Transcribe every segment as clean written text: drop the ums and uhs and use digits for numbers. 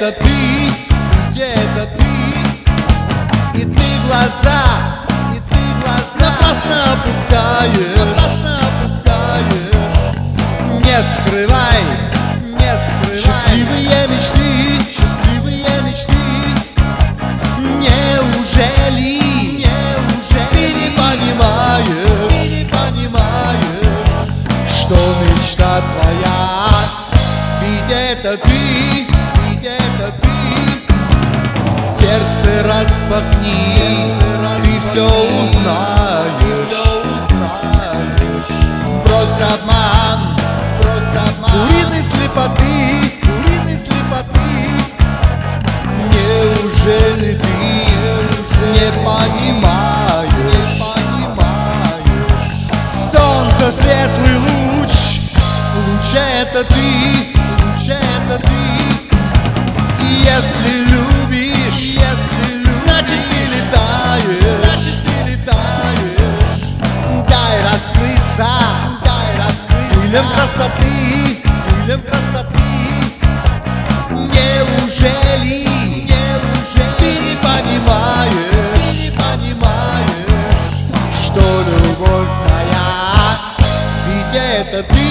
это ты, ведь это ты. И ты глаза напрасно опускаешь, не скрывай, счастливые мечты, неужели ты не понимаешь, что мечта твоя, ведь это ты, сердце распахни, ты все узнаешь, сбрось обман, куриной слепоты, неужели ты не понимаешь, солнце светлый луч это ты, и если любишь, значит ты летаешь, дай раскрыться крыльям красоты, неужели ты не понимаешь, что любовь моя, ведь это ты.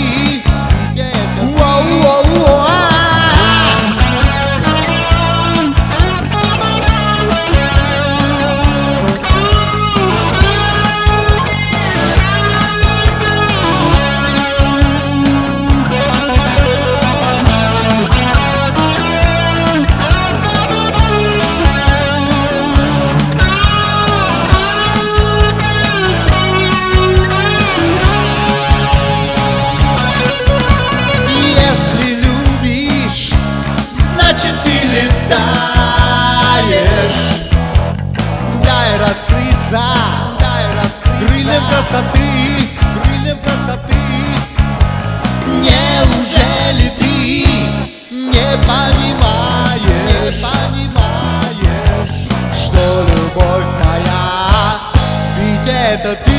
Крыльям красоты, неужели ты не понимаешь, что любовь моя, ведь это ты.